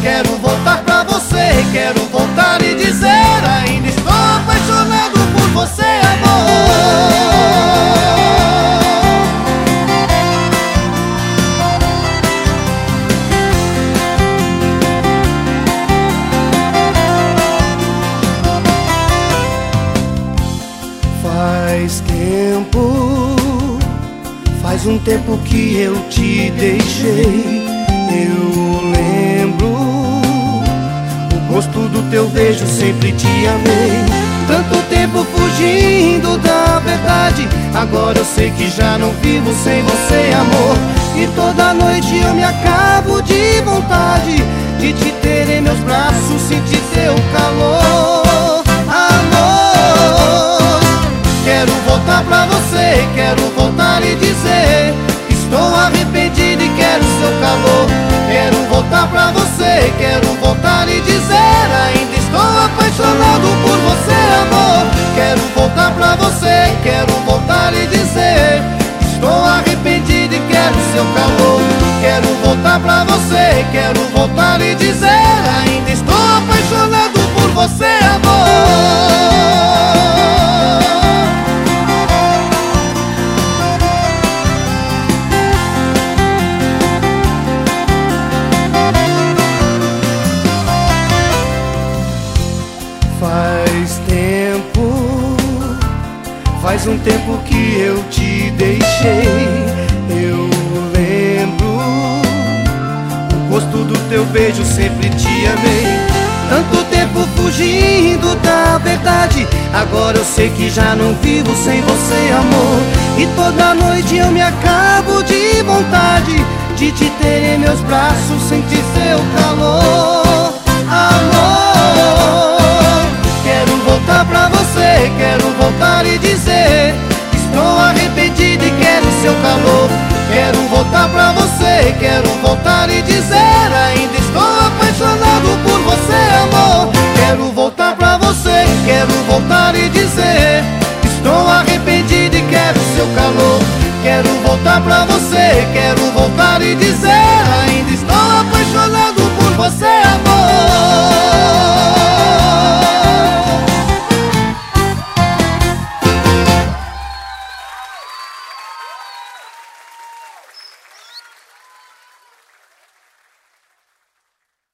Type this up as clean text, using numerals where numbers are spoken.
Quero voltar pra você, quero voltar e dizer: ainda estou apaixonado por você, amor. Faz um tempo que eu te deixei. Eu lembro o gosto do teu beijo, sempre te amei. Tanto tempo fugindo da verdade, agora eu sei que já não vivo sem você, amor. E toda noite eu me acabo de vontade de te ter em meus braços, sentir teu calor, amor. Quero voltar pra você, quero voltar e dizer: estou arrependido e quero seu calor. Quero voltar pra você, quero voltar e dizer: ainda estou apaixonado por você, amor. Quero voltar pra você, quero voltar e dizer: estou arrependido e quero seu calor. Quero voltar pra você, quero voltar e dizer: ainda estou apaixonado por você, amor. Faz um tempo que eu te deixei. Eu lembro o gosto do teu beijo, sempre te amei. Tanto tempo fugindo da verdade, agora eu sei que já não vivo sem você, amor. E toda noite eu me acabo de vontade de te ter em meus braços, sentir seu calor, amor. Quero voltar pra você, quero voltar e dizer: estou arrependido e quero seu calor. Quero voltar pra você, quero voltar e dizer: